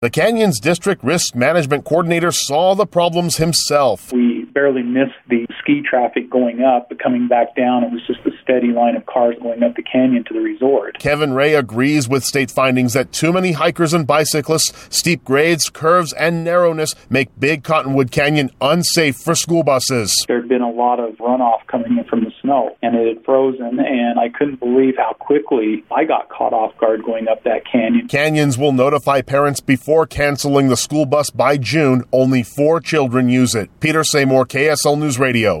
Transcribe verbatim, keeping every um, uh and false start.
The Canyons District Risk Management Coordinator saw the problems himself. We barely missed the ski traffic going up, but coming back down, it was just a steady line of cars going up the canyon to the resort. Kevin Ray agrees with state findings that too many hikers and bicyclists, steep grades, curves, and narrowness make Big Cottonwood Canyon unsafe for school buses. There had been a lot of runoff coming in from the snow, and it had frozen, and I couldn't believe how quickly I got caught off guard going up that canyon. Canyons will notify parents before canceling the school bus by June. Only four children use it. Peter Seymour, K S L News Radio.